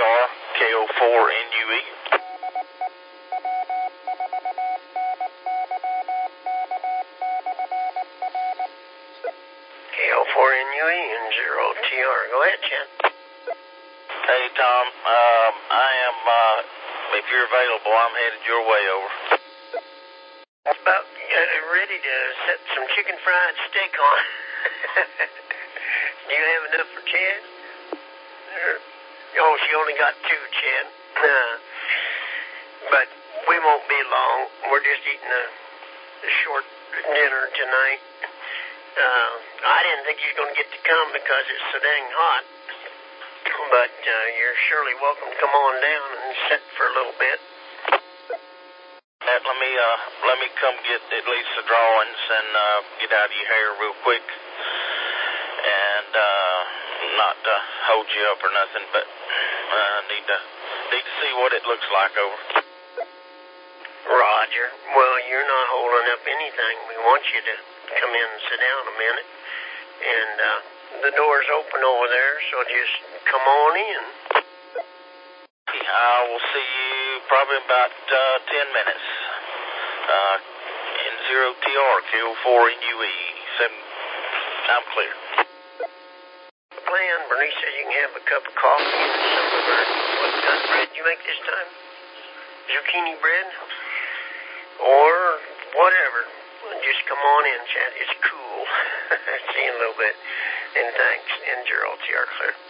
TR, KO4NUE. KO4NUE and 0TR. Go ahead, Chad. Hey, Tom. I am, if you're available, I'm headed your way over. About ready to set some chicken fried steak on. Do you have enough for Chad? Oh, she only got two, Chad. But we won't be long. We're just eating a short dinner tonight. I didn't think you were going to get to come because it's so dang hot. But you're surely welcome to come on down and sit for a little bit. Let me come get at least the drawings and get out of your hair real quick. And not to hold you up or nothing, but need to see what it looks like over. Roger. Well, you're not holding up anything. We want you to come in and sit down a minute. And the door's open over there, so just come on in. I will see you probably about 10 minutes. N0TR, KO4NUE. I'm clear. Plan. Bernice says you can have a cup of coffee and some of her. What kind of bread you make this time? Zucchini bread? Or whatever. Just come on in, Chad. It's cool. See you in a little bit. And thanks. N0TR, clear.